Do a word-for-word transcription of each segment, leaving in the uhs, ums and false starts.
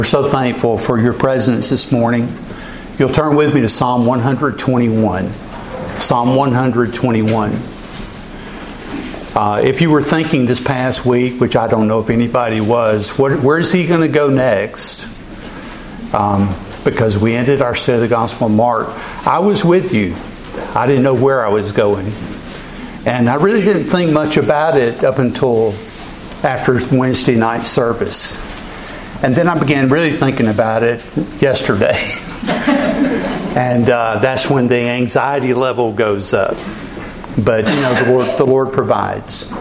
We're so thankful for your presence this morning. You'll turn with me to Psalm one twenty-one. Psalm one twenty-one. Uh, if you were thinking this past week, which I don't know if anybody was, what, where's he going to go next? Um, because we ended our study of the Gospel of Mark. I was with you. I didn't know where I was going. And I really didn't think much about it up until after Wednesday night service. And then I began really thinking about it yesterday. and uh, that's when the anxiety level goes up. But, you know, the Lord, the Lord provides.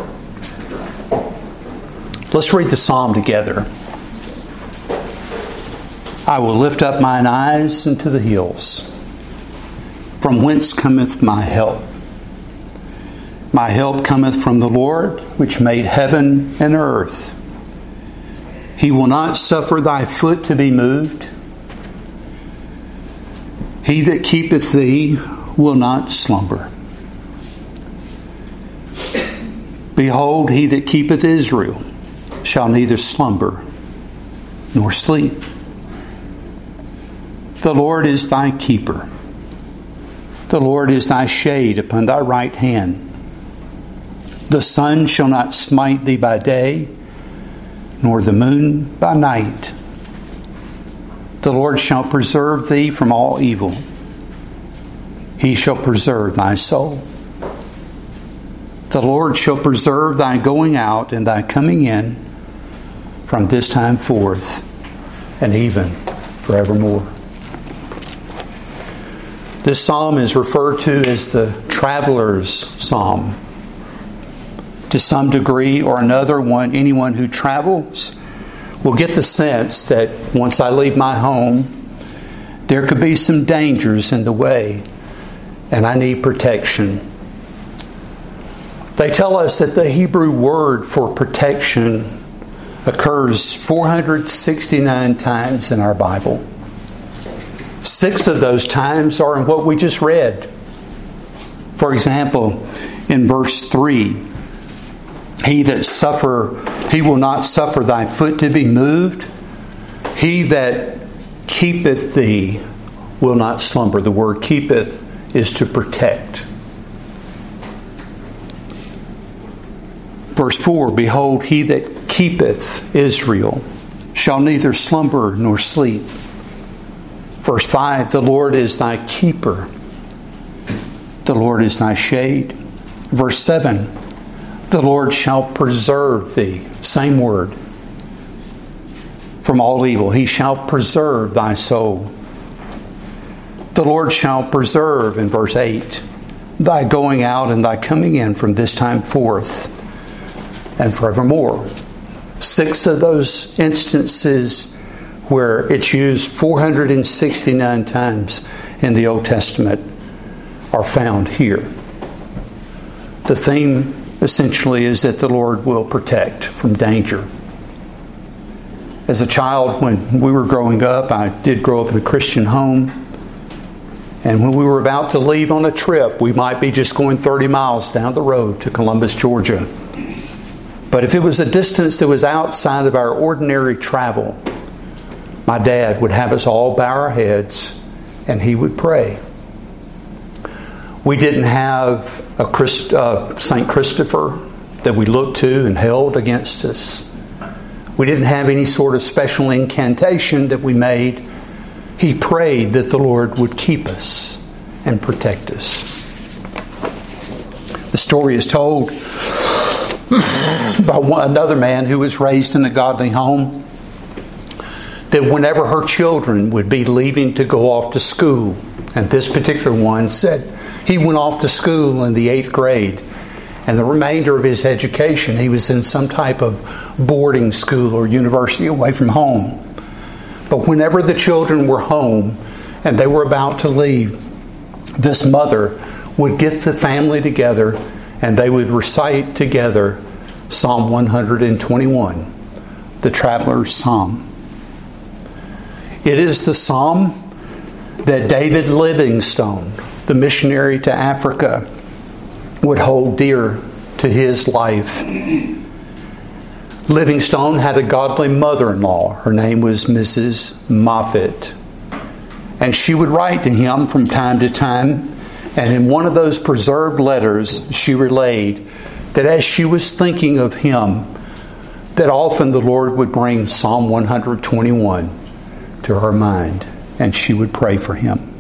Let's read the psalm together. I will lift up mine eyes unto the hills. From whence cometh my help? My help cometh from the Lord, which made heaven and earth. He will not suffer thy foot to be moved. He that keepeth thee will not slumber. Behold, he that keepeth Israel shall neither slumber nor sleep. The Lord is thy keeper. The Lord is thy shade upon thy right hand. The sun shall not smite thee by day, nor the moon by night. The Lord shall preserve thee from all evil. He shall preserve thy soul. The Lord shall preserve thy going out and thy coming in from this time forth and even forevermore. This psalm is referred to as the traveler's psalm. To some degree or another, one anyone who travels will get the sense that once I leave my home, there could be some dangers in the way, and I need protection. They tell us that the Hebrew word for protection occurs four hundred sixty-nine times in our Bible. Six of those times are in what we just read. For example, in verse three, He that suffer, he will not suffer thy foot to be moved. He that keepeth thee will not slumber. The word keepeth is to protect. Verse four, behold, he that keepeth Israel shall neither slumber nor sleep. Verse five, the Lord is thy keeper. The Lord is thy shade. Verse seven, the Lord shall preserve thee. Same word. From all evil. He shall preserve thy soul. The Lord shall preserve, in verse eight, thy going out and thy coming in from this time forth and forevermore. Six of those instances where it's used four hundred sixty-nine times in the Old Testament are found here. The theme essentially is that the Lord will protect from danger. As a child, when we were growing up, I did grow up in a Christian home. And when we were about to leave on a trip, we might be just going thirty miles down the road to Columbus, Georgia. But if it was a distance that was outside of our ordinary travel, my dad would have us all bow our heads and he would pray. We didn't have a Christ, uh, Saint Christopher that we looked to and held against us. We didn't have any sort of special incantation that we made. He prayed that the Lord would keep us and protect us. The story is told by one, another man who was raised in a godly home, that whenever her children would be leaving to go off to school, and this particular one said he went off to school in the eighth grade, and the remainder of his education he was in some type of boarding school or university away from home. But whenever the children were home and they were about to leave, this mother would get the family together and they would recite together Psalm one twenty-one, the Traveler's Psalm. It is the psalm that David Livingstone, the missionary to Africa, would hold dear to his life. Livingstone had a godly mother-in-law. Her name was Missus Moffat. And she would write to him from time to time. And in one of those preserved letters, she relayed that as she was thinking of him, that often the Lord would bring Psalm one twenty-one to her mind, and she would pray for him.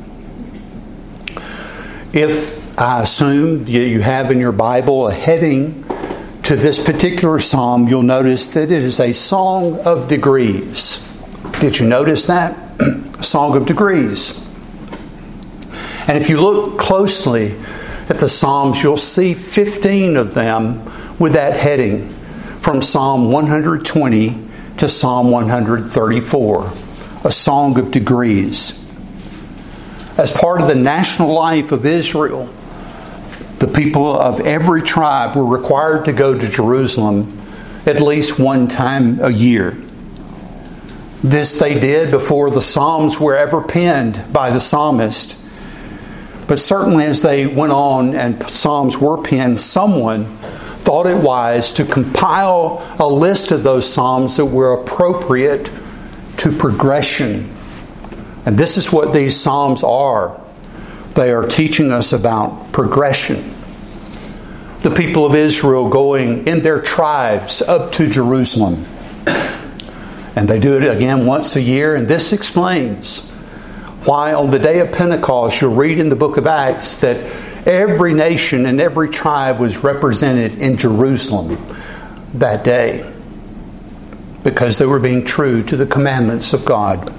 If I assume you have in your Bible a heading to this particular psalm, you'll notice that it is a song of degrees. Did you notice that? Song of degrees. And if you look closely at the Psalms, you'll see fifteen of them with that heading, from Psalm one twenty to Psalm one thirty-four, a song of degrees. As part of the national life of Israel, the people of every tribe were required to go to Jerusalem at least one time a year. This they did before the Psalms were ever penned by the psalmist. But certainly as they went on and Psalms were penned, someone thought it wise to compile a list of those Psalms that were appropriate to progression. And this is what these Psalms are. They are teaching us about progression. The people of Israel going in their tribes up to Jerusalem. And they do it again once a year. And this explains why on the day of Pentecost, you'll read in the book of Acts that every nation and every tribe was represented in Jerusalem that day, because they were being true to the commandments of God.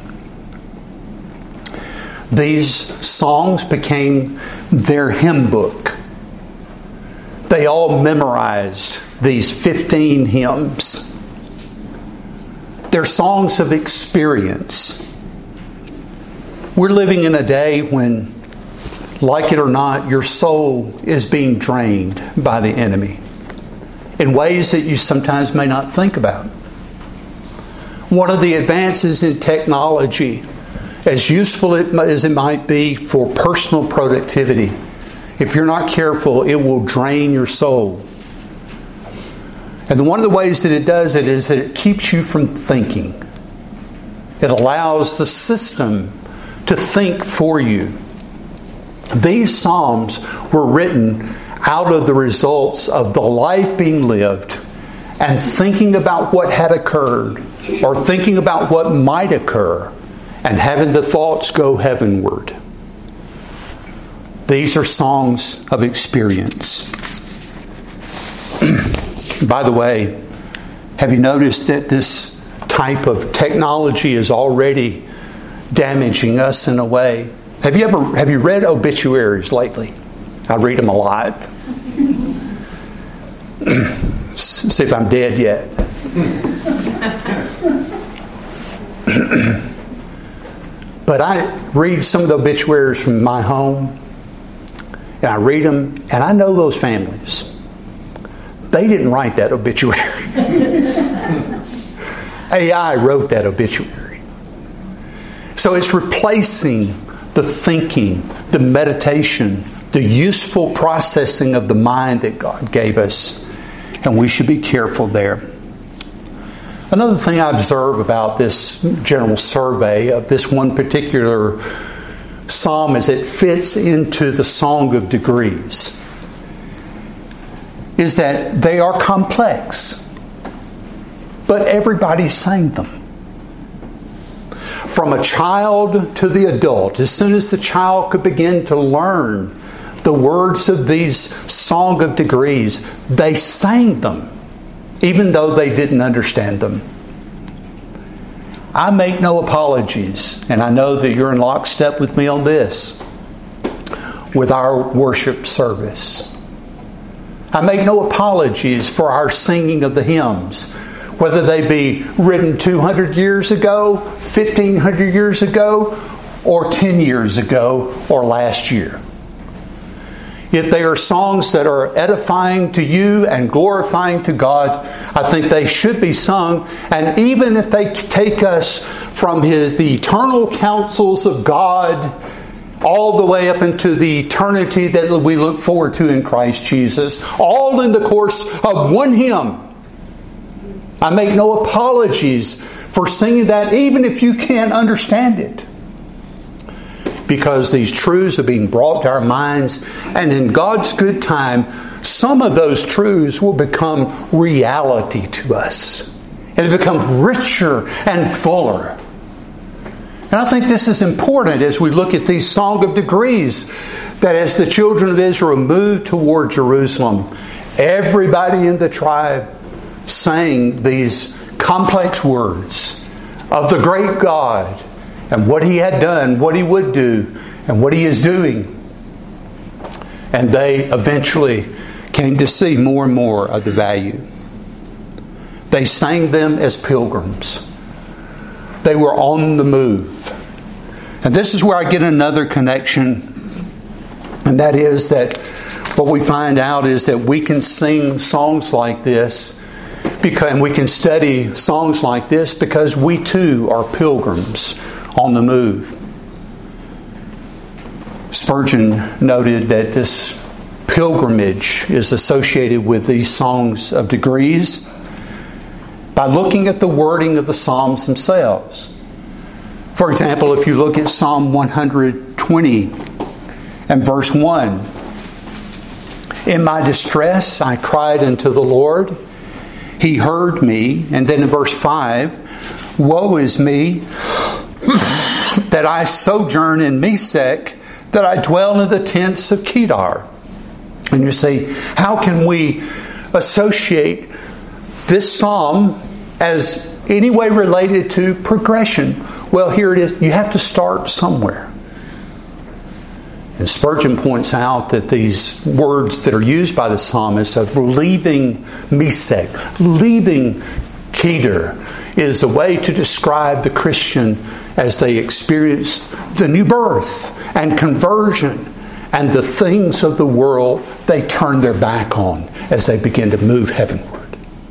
These songs became their hymn book. They all memorized these fifteen hymns. They're songs of experience. We're living in a day when, like it or not, your soul is being drained by the enemy in ways that you sometimes may not think about. One of the advances in technology, as useful as it might be for personal productivity, if you're not careful, it will drain your soul. And one of the ways that it does it is that it keeps you from thinking. It allows the system to think for you. These Psalms were written out of the results of the life being lived and thinking about what had occurred or thinking about what might occur and having the thoughts go heavenward. These are songs of experience. By the way, have you noticed that this type of technology is already damaging us in a way? Have you ever have you read obituaries lately? I read them a lot. See if I'm dead yet. But I read some of the obituaries from my home, and I read them, and I know those families. They didn't write that obituary. A I wrote that obituary. So it's replacing the thinking, the meditation, the useful processing of the mind that God gave us. And we should be careful there. Another thing I observe about this general survey of this one particular psalm is it fits into the Song of Degrees, is that they are complex, but everybody sang them. From a child to the adult, as soon as the child could begin to learn the words of these Song of Degrees, they sang them, even though they didn't understand them. I make no apologies, and I know that you're in lockstep with me on this, with our worship service. I make no apologies for our singing of the hymns, whether they be written two hundred years ago, fifteen hundred years ago, or ten years ago, or last year. If they are songs that are edifying to you and glorifying to God, I think they should be sung. And even if they take us from His, the eternal counsels of God all the way up into the eternity that we look forward to in Christ Jesus, all in the course of one hymn, I make no apologies for singing that, even if you can't understand it. Because these truths are being brought to our minds, and in God's good time, some of those truths will become reality to us. And it become richer and fuller. And I think this is important as we look at these Song of Degrees, that as the children of Israel moved toward Jerusalem, everybody in the tribe sang these complex words of the great God and what He had done, what He would do, and what He is doing. And they eventually came to see more and more of the value. They sang them as pilgrims. They were on the move. And this is where I get another connection. And that is that what we find out is that we can sing songs like this because, and we can study songs like this because we too are pilgrims on the move. Spurgeon noted that this pilgrimage is associated with these songs of degrees by looking at the wording of the Psalms themselves. For example, if you look at Psalm one hundred twenty and verse one, in my distress I cried unto the Lord. He heard me. And then in verse five, woe is me that I sojourn in Mesech, that I dwell in the tents of Kedar. And you say, how can we associate this psalm as any way related to progression? Well, here it is. You have to start somewhere. And Spurgeon points out that these words that are used by the psalmist of leaving Mesech, leaving Kedar, is a way to describe the Christian as they experience the new birth and conversion and the things of the world they turn their back on as they begin to move heavenward.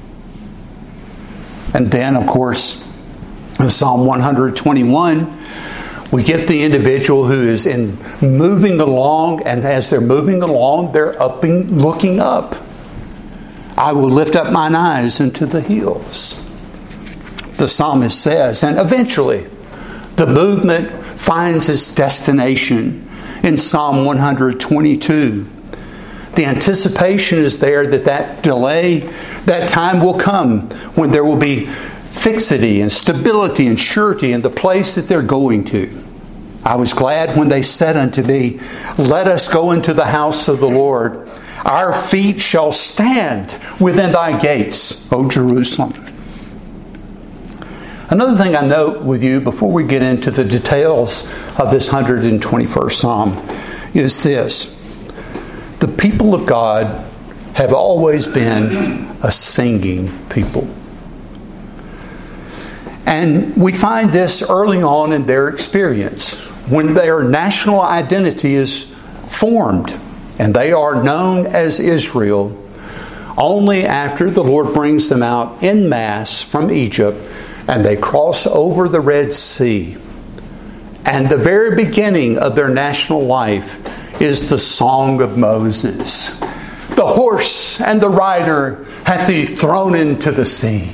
And then, of course, in Psalm one hundred twenty-one, we get the individual who is in moving along, and as they're moving along, they're upping, looking up. I will lift up mine eyes into the hills, the psalmist says. And eventually, the movement finds its destination in Psalm one hundred twenty-two. The anticipation is there that that delay, that time will come when there will be fixity and stability and surety in the place that they're going to. I was glad when they said unto me, let us go into the house of the Lord. Our feet shall stand within thy gates, O Jerusalem. Another thing I note with you before we get into the details of this one hundred twenty-first Psalm is this. The people of God have always been a singing people. And we find this early on in their experience, when their national identity is formed and they are known as Israel only after the Lord brings them out en masse from Egypt and they cross over the Red Sea. And the very beginning of their national life is the Song of Moses. The horse and the rider hath he thrown into the sea.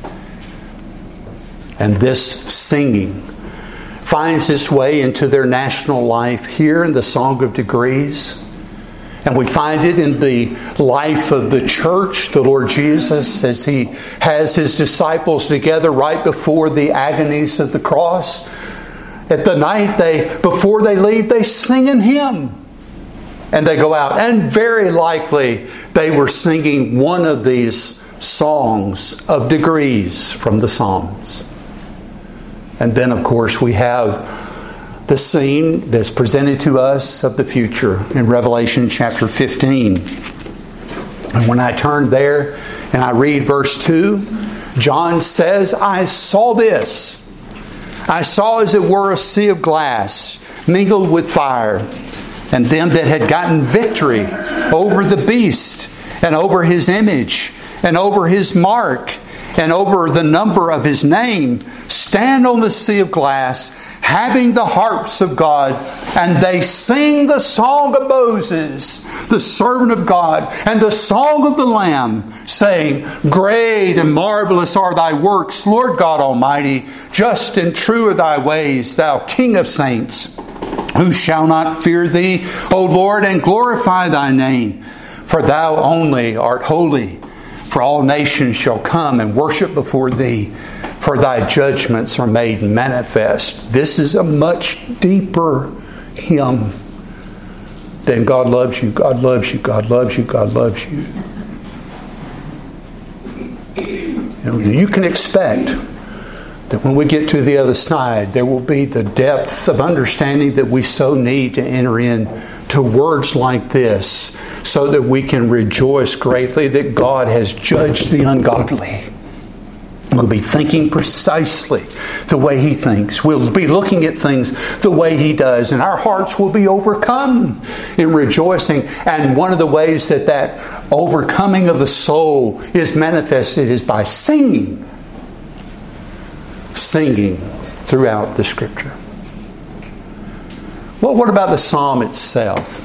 And this singing finds its way into their national life here in the Song of Degrees. And we find it in the life of the church, the Lord Jesus, as He has His disciples together right before the agonies of the cross. At the night, they before they leave, they sing an hymn. And they go out. And very likely, they were singing one of these songs of degrees from the Psalms. And then, of course, we have the scene that's presented to us of the future in Revelation chapter fifteen. And when I turn there and I read verse two, John says, I saw this. I saw as it were a sea of glass mingled with fire, and them that had gotten victory over the beast and over his image and over his mark, and over the number of His name, stand on the sea of glass, having the harps of God, and they sing the song of Moses, the servant of God, and the song of the Lamb, saying, Great and marvelous are thy works, Lord God Almighty. Just and true are thy ways, thou King of saints. Who shall not fear thee, O Lord, and glorify thy name? For thou only art holy. For all nations shall come and worship before thee, for thy judgments are made manifest. This is a much deeper hymn than God loves you, God loves you, God loves you, God loves you. And you can expect that when we get to the other side, there will be the depth of understanding that we so need to enter in to words like this, so that we can rejoice greatly that God has judged the ungodly. We'll be thinking precisely the way He thinks. We'll be looking at things the way He does. And our hearts will be overcome in rejoicing. And one of the ways that that overcoming of the soul is manifested is by singing. Singing throughout the Scripture. Well, what about the Psalm itself?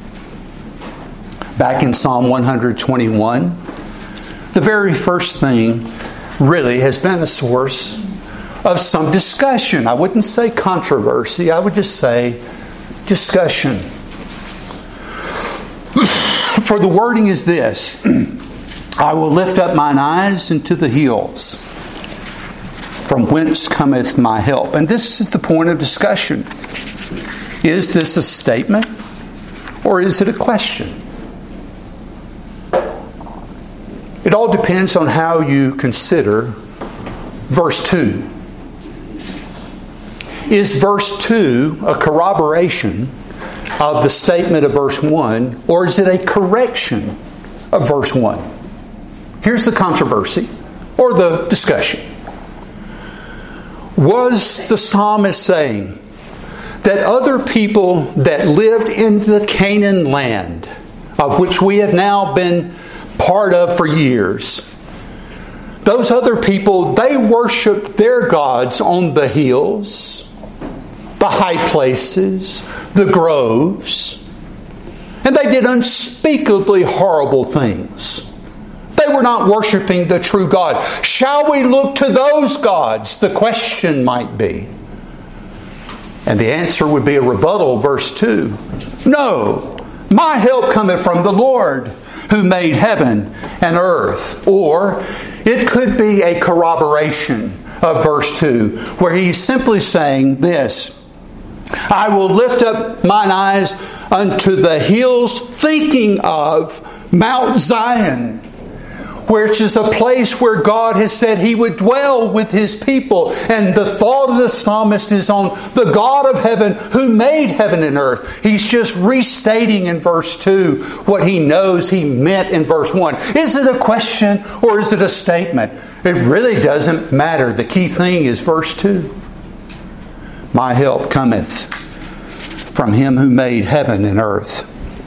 Back in Psalm one twenty-one, the very first thing really has been a source of some discussion. I wouldn't say controversy, I would just say discussion. For the wording is this: I will lift up mine eyes into the hills, from whence cometh my help. And this is the point of discussion. Is this a statement or is it a question? It all depends on how you consider verse two. Is verse two a corroboration of the statement of verse one, or is it a correction of verse one? Here's the controversy, or the discussion. Was the psalmist saying that other people that lived in the Canaan land, of which we have now been part of for years, those other people, they worshiped their gods on the hills, the high places, the groves, and they did unspeakably horrible things. They were not worshiping the true God. Shall we look to those gods? The question might be. And the answer would be a rebuttal, verse two. No, my help cometh from the Lord, who made heaven and earth. Or it could be a corroboration of verse two, where he's simply saying this: I will lift up mine eyes unto the hills, thinking of Mount Zion, which is a place where God has said He would dwell with His people. And the thought of the psalmist is on the God of heaven who made heaven and earth. He's just restating in verse two what he knows he meant in verse one. Is it a question or is it a statement? It really doesn't matter. The key thing is verse two. My help cometh from Him who made heaven and earth.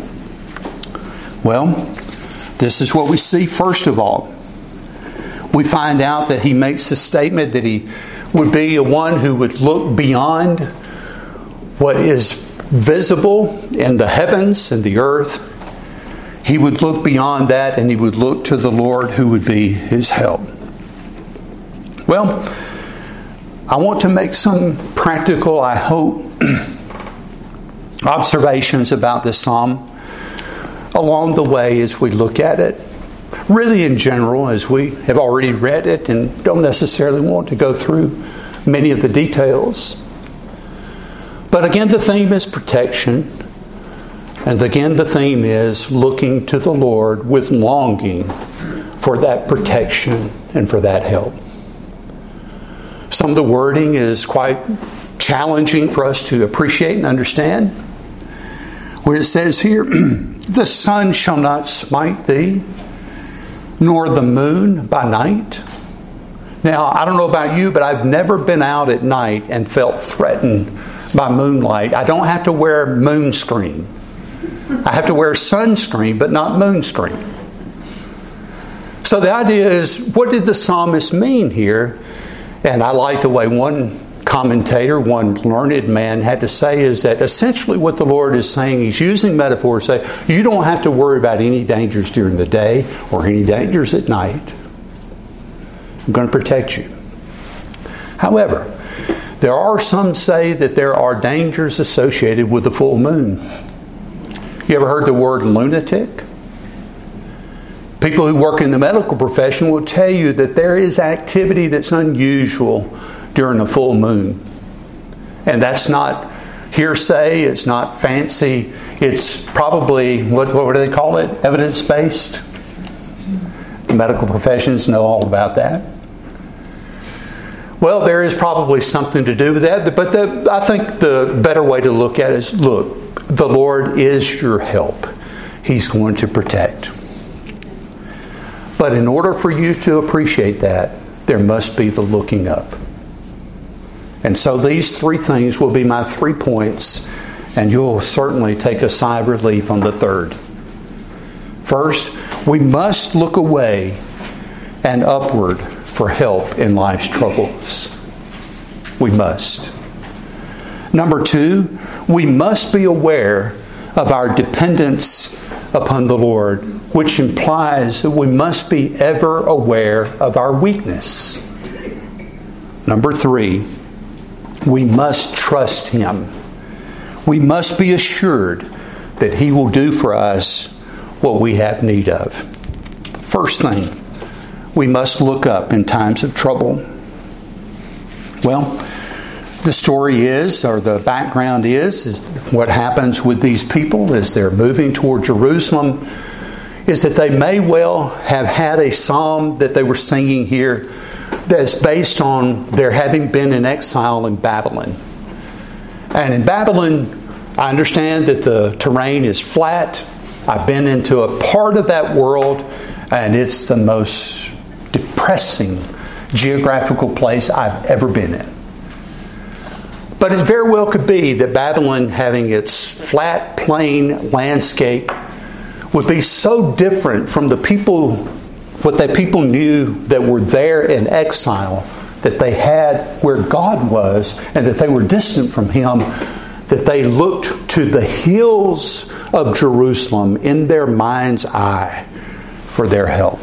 Well, this is what we see first of all. We find out that he makes the statement that he would be a one who would look beyond what is visible in the heavens and the earth. He would look beyond that and he would look to the Lord who would be his help. Well, I want to make some practical, I hope, observations about this psalm along the way as we look at it. Really in general, as we have already read it and don't necessarily want to go through many of the details. But again, the theme is protection. And again, the theme is looking to the Lord with longing for that protection and for that help. Some of the wording is quite challenging for us to appreciate and understand. When it says here, the sun shall not smite thee, nor the moon by night. Now, I don't know about you, but I've never been out at night and felt threatened by moonlight. I don't have to wear moonscreen. I have to wear sunscreen, but not moonscreen. So the idea is, what did the psalmist mean here? And I like the way one commentator, one learned man had to say is that essentially what the Lord is saying, He's using metaphor to say, you don't have to worry about any dangers during the day or any dangers at night. I'm going to protect you. However, there are some say that there are dangers associated with the full moon. You ever heard the word lunatic? People who work in the medical profession will tell you that there is activity that's unusual during a full moon. And that's not hearsay, it's not fancy, it's probably, what, what do they call it? Evidence-based? The medical professions know all about that. Well, there is probably something to do with that, but the, I think the better way to look at it is, look, the Lord is your help. He's going to protect. But in order for you to appreciate that, there must be the looking up. And so these three things will be my three points, and you'll certainly take a sigh of relief on the third. First, we must look away and upward for help in life's troubles. We must. Number two, we must be aware of our dependence upon the Lord, which implies that we must be ever aware of our weakness. Number three, we must trust Him. We must be assured that He will do for us what we have need of. First thing, we must look up in times of trouble. Well, the story is, or the background is, is what happens with these people as they're moving toward Jerusalem is that they may well have had a psalm that they were singing here that's based on their having been in exile in Babylon. And in Babylon, I understand that the terrain is flat. I've been into a part of that world, and it's the most depressing geographical place I've ever been in. But it very well could be that Babylon, having its flat, plain landscape, would be so different from the people, what the people knew that were there in exile, that they had where God was, and that they were distant from Him, that they looked to the hills of Jerusalem in their mind's eye for their help.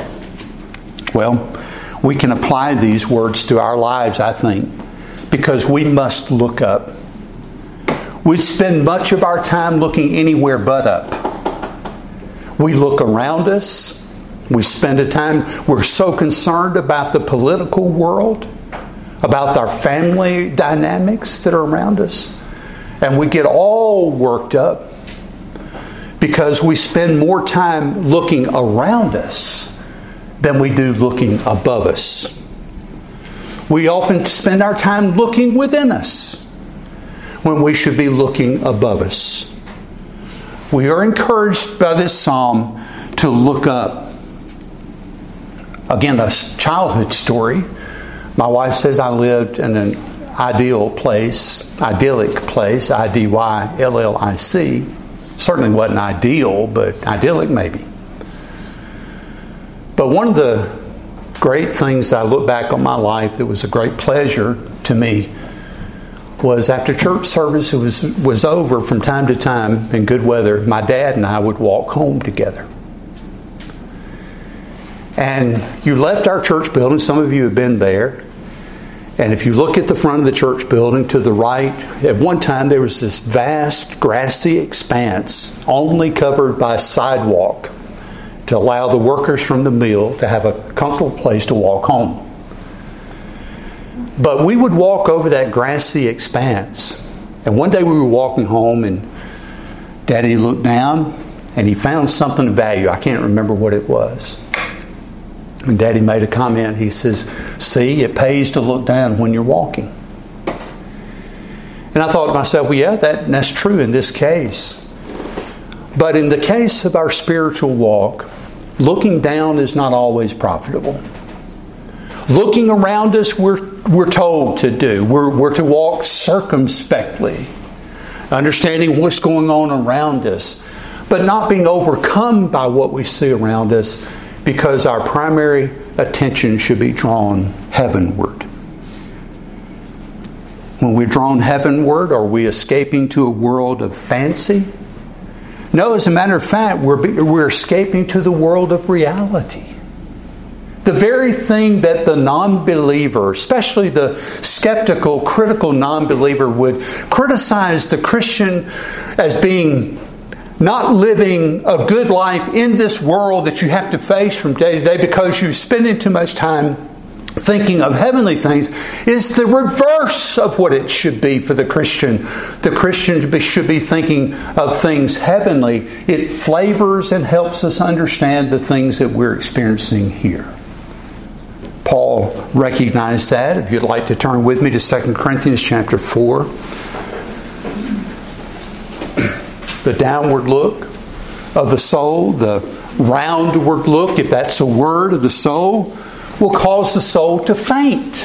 Well, we can apply these words to our lives, I think, because we must look up. We spend much of our time looking anywhere but up. We look around us. We spend a time, we're so concerned about the political world, about our family dynamics that are around us. And we get all worked up because we spend more time looking around us than we do looking above us. We often spend our time looking within us when we should be looking above us. We are encouraged by this psalm to look up. Again, a childhood story. My wife says I lived in an ideal place, idyllic place, I D Y L L I C. Certainly wasn't ideal, but idyllic maybe. But one of the great things I look back on my life that was a great pleasure to me was after church service was, was over, from time to time in good weather, my dad and I would walk home together. And you left our church building, some of you have been there, and if you look at the front of the church building to the right, at one time there was this vast grassy expanse only covered by sidewalk to allow the workers from the mill to have a comfortable place to walk home. But we would walk over that grassy expanse. And one day we were walking home and Daddy looked down and he found something of value. I can't remember what it was. And Daddy made a comment. He says, "See, it pays to look down when you're walking." And I thought to myself, well, yeah, that, that's true in this case. But in the case of our spiritual walk, looking down is not always profitable. Looking around us, we're we're told to do. We're, we're to walk circumspectly, understanding what's going on around us, but not being overcome by what we see around us because our primary attention should be drawn heavenward. When we're drawn heavenward, are we escaping to a world of fancy? No, as a matter of fact, we're, we're escaping to the world of reality. The very thing that the non-believer, especially the skeptical, critical non-believer, would criticize the Christian as being not living a good life in this world that you have to face from day to day because you're spending too much time thinking of heavenly things, is the reverse of what it should be for the Christian. The Christian should be thinking of things heavenly. It flavors and helps us understand the things that we're experiencing here. Paul recognized that. If you'd like to turn with me to Second Corinthians chapter four. The downward look of the soul, the roundward look, if that's a word, of the soul, will cause the soul to faint.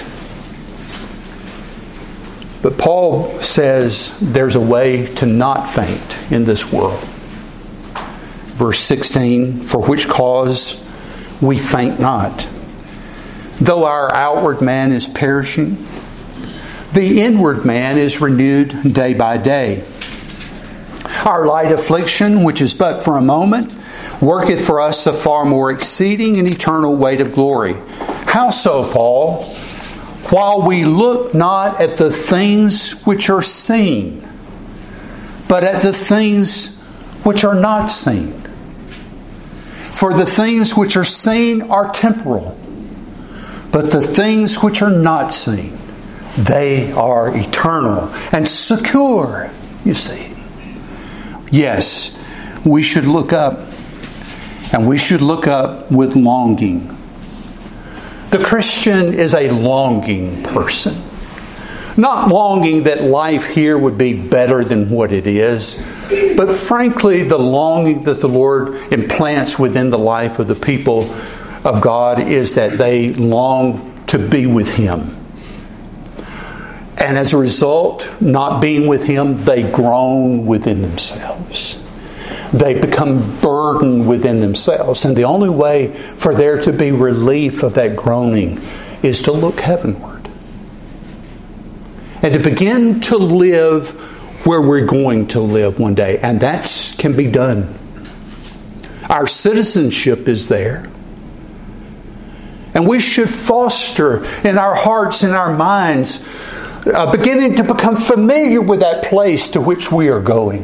But Paul says there's a way to not faint in this world. Verse sixteen, for which cause we faint not. Though our outward man is perishing, the inward man is renewed day by day. Our light affliction, which is but for a moment, worketh for us a far more exceeding and eternal weight of glory. How so, Paul? While we look not at the things which are seen, but at the things which are not seen. For the things which are seen are temporal, but the things which are not seen, they are eternal and secure, you see. Yes, we should look up, and we should look up with longing. The Christian is a longing person. Not longing that life here would be better than what it is, but frankly the longing that the Lord implants within the life of the people of God is that they long to be with Him. And as a result, not being with Him, they groan within themselves. They become burdened within themselves. And the only way for there to be relief of that groaning is to look heavenward. And to begin to live where we're going to live one day. And that can be done. Our citizenship is there. And we should foster in our hearts and our minds uh, beginning to become familiar with that place to which we are going.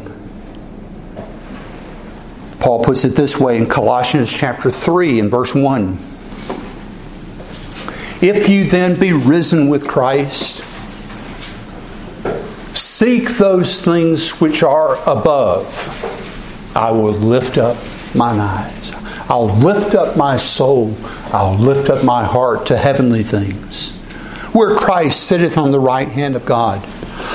Paul puts it this way in Colossians chapter three and verse one. If you then be risen with Christ, seek those things which are above. I will lift up mine eyes. I'll lift up my soul. I'll lift up my heart to heavenly things, where Christ sitteth on the right hand of God.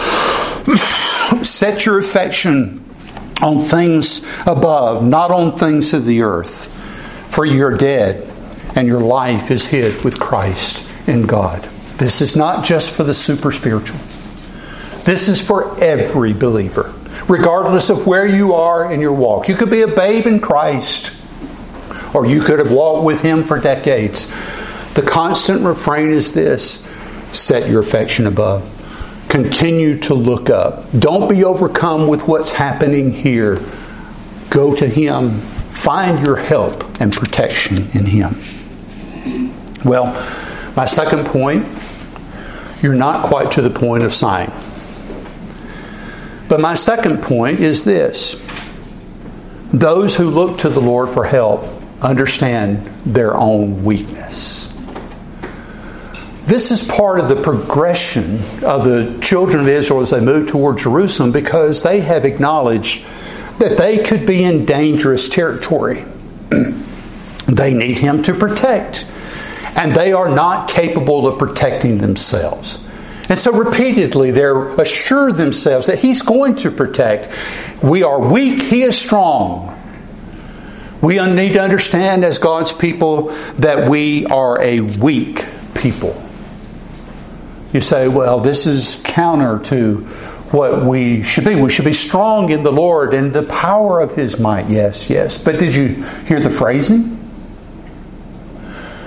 Set your affection on things above, not on things of the earth. For you're dead, and your life is hid with Christ in God. This is not just for the super spiritual. This is for every believer, regardless of where you are in your walk. You could be a babe in Christ, or you could have walked with Him for decades. The constant refrain is this: set your affection above. Continue to look up. Don't be overcome with what's happening here. Go to Him. Find your help and protection in Him. Well, my second point, you're not quite to the point of sighing. But my second point is this: those who look to the Lord for help understand their own weakness. This is part of the progression of the children of Israel as they move toward Jerusalem, because they have acknowledged that they could be in dangerous territory. They need Him to protect, and they are not capable of protecting themselves. And so repeatedly they're assured themselves that He's going to protect. We are weak, He is strong. We need to understand as God's people that we are a weak people. You say, well, this is counter to what we should be. We should be strong in the Lord and the power of His might. Yes, yes. But did you hear the phrasing?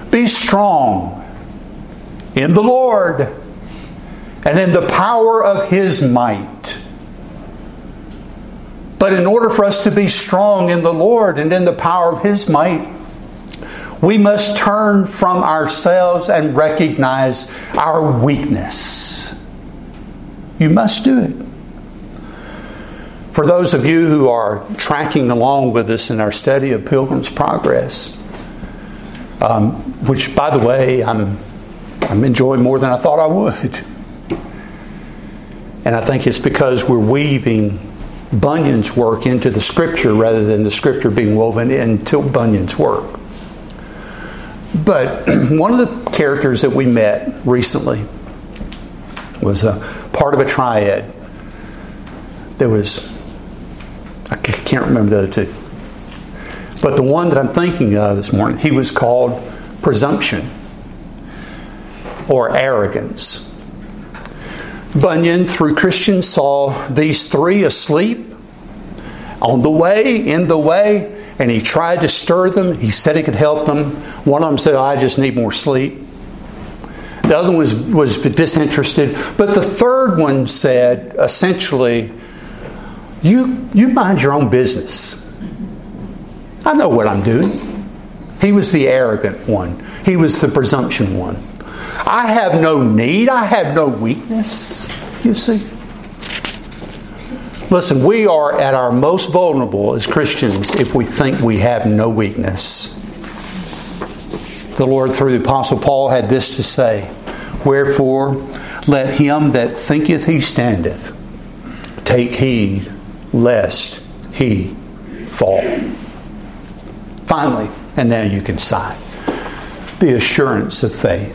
Be strong in the Lord and in the power of His might. But in order for us to be strong in the Lord and in the power of His might, we must turn from ourselves and recognize our weakness. You must do it. For those of you who are tracking along with us in our study of Pilgrim's Progress, um, which, by the way, I'm I'm enjoying more than I thought I would. And I think it's because we're weaving Bunyan's work into the Scripture rather than the Scripture being woven into Bunyan's work. But one of the characters that we met recently was a part of a triad. There was, I can't remember the other two. But the one that I'm thinking of this morning, he was called presumption or arrogance. Bunyan, through Christians, saw these three asleep on the way, in the way, and he tried to stir them. He said he could help them. One of them said, I just need more sleep. The other one was, was disinterested. But the third one said, essentially, you, you mind your own business. I know what I'm doing. He was the arrogant one. He was the presumption one. I have no need. I have no weakness. You see? Listen, we are at our most vulnerable as Christians if we think we have no weakness. The Lord, through the Apostle Paul, had this to say, Wherefore, let him that thinketh he standeth take heed lest he fall. Finally, and now you can sigh, the assurance of faith.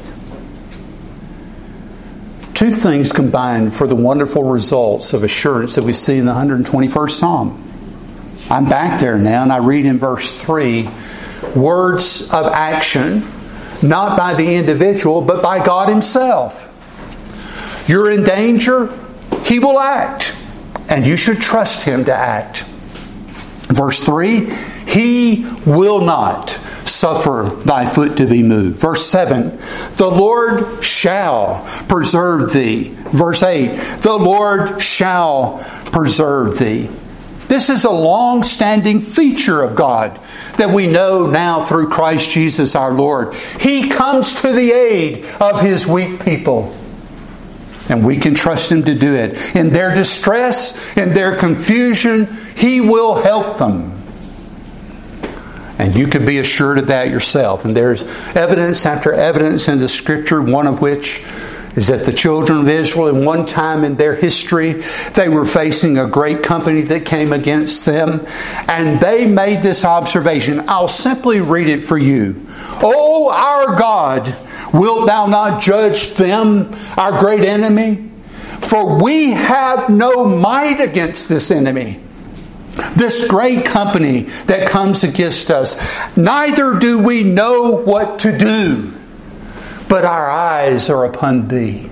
Two things combined for the wonderful results of assurance that we see in the one hundred twenty-first Psalm. I'm back there now, and I read in verse three, words of action, not by the individual, but by God Himself. You're in danger, He will act, and you should trust Him to act. Verse three, He will not suffer thy foot to be moved. Verse seven, the Lord shall preserve thee. Verse eight, the Lord shall preserve thee. This is a long-standing feature of God that we know now through Christ Jesus our Lord. He comes to the aid of His weak people. And we can trust Him to do it. In their distress, in their confusion, He will help them. And you can be assured of that yourself. And there's evidence after evidence in the Scripture, one of which is that the children of Israel, in one time in their history, they were facing a great company that came against them. And they made this observation. I'll simply read it for you. O our God, wilt thou not judge them, our great enemy? For we have no might against this enemy, this great company that comes against us. Neither do we know what to do, but our eyes are upon Thee.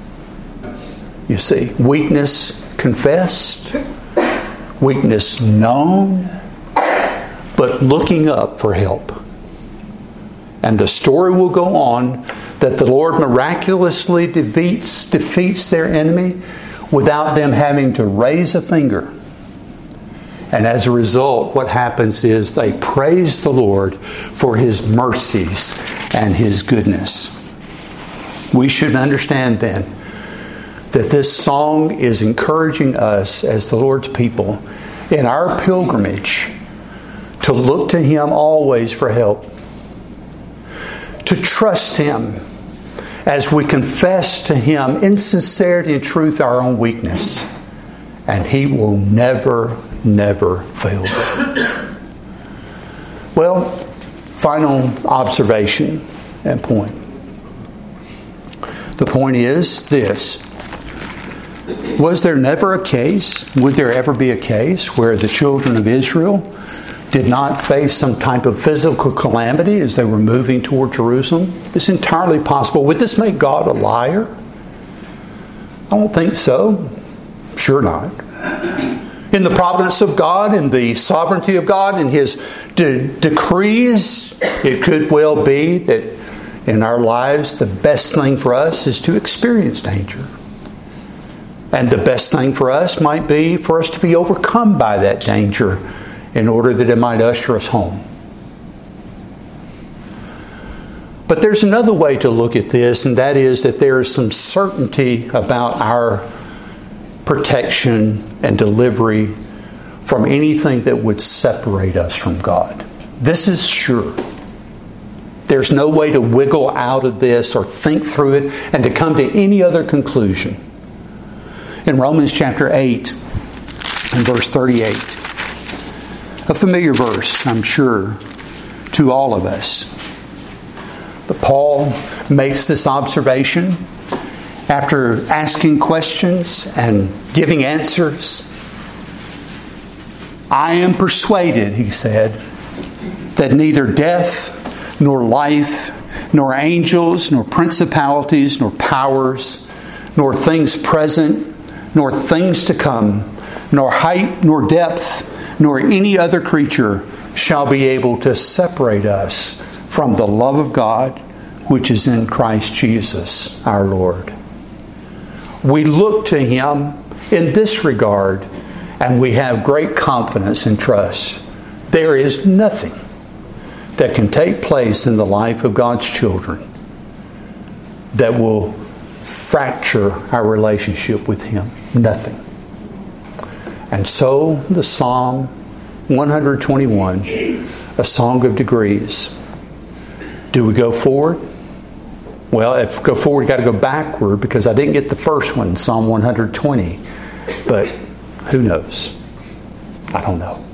You see, weakness confessed, weakness known, but looking up for help. And the story will go on that the Lord miraculously defeats, defeats their enemy without them having to raise a finger. And as a result, what happens is they praise the Lord for His mercies and His goodness. We should understand then that this song is encouraging us as the Lord's people in our pilgrimage to look to Him always for help, to trust Him as we confess to Him in sincerity and truth our own weakness, and He will never, never fail. Well, final observation and point. The point is this. Was there never a case, would there ever be a case where the children of Israel did not face some type of physical calamity as they were moving toward Jerusalem? It's entirely possible. Would this make God a liar? I don't think so. Sure not. In the providence of God, in the sovereignty of God, in His de- decrees, it could well be that In our lives, the best thing for us is to experience danger. And the best thing for us might be for us to be overcome by that danger in order that it might usher us home. But there's another way to look at this, and that is that there is some certainty about our protection and delivery from anything that would separate us from God. This is sure. There's no way to wiggle out of this or think through it and to come to any other conclusion. In Romans chapter eight and verse thirty-eight, a familiar verse, I'm sure, to all of us. But Paul makes this observation after asking questions and giving answers. I am persuaded, he said, that neither death, nor life, nor angels, nor principalities, nor powers, nor things present, nor things to come, nor height, nor depth, nor any other creature shall be able to separate us from the love of God, which is in Christ Jesus our Lord. We look to Him in this regard, and we have great confidence and trust. There is nothing that can take place in the life of God's children that will fracture our relationship with Him. Nothing. And so the Psalm one twenty-one, a song of degrees. Do we go forward? Well, if we go forward, we've got to go backward because I didn't get the first one, Psalm one twenty. But who knows? I don't know.